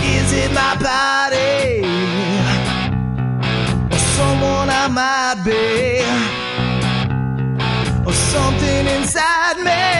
Is it my body or someone I might be or something inside me?